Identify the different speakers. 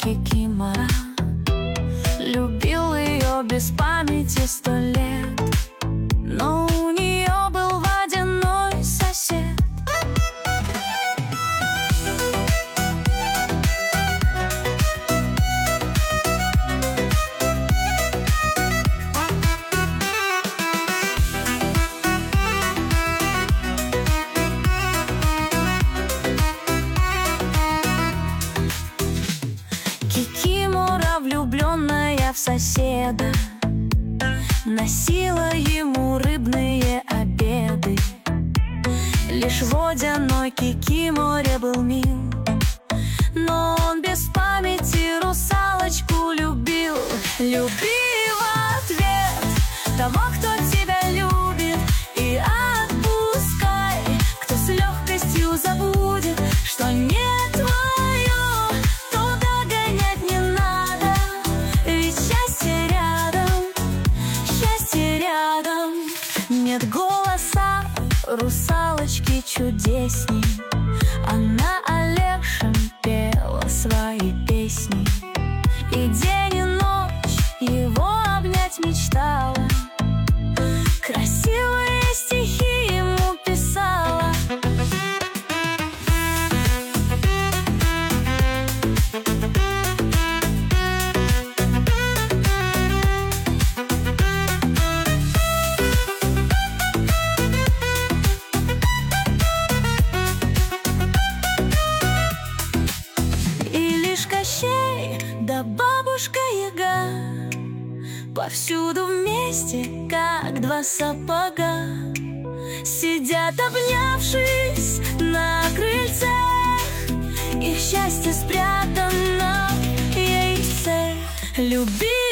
Speaker 1: Кикимора. Любил ее без памяти 100 лет, но у нее был водяной сосед. Кикимора, влюбленная в соседа, носила ему рыбные обеды. Лишь водяной Кикиморе был мил, но он без памяти русалочку любил. Люби в ответ того, кто тебя любит, и отпускай, кто с легкостью забудет, что не твое, то догонять не надо, ведь счастье рядом. Нет голоса русалочки чудесней, она Олегшем пела свои песни, и день и ночь его обнять мечтала, красивые стихи ему писала. Кощей да бабушка-яга повсюду вместе, как два сапога, сидят, обнявшись на крыльце. Их счастье спрятано в яйце. Люби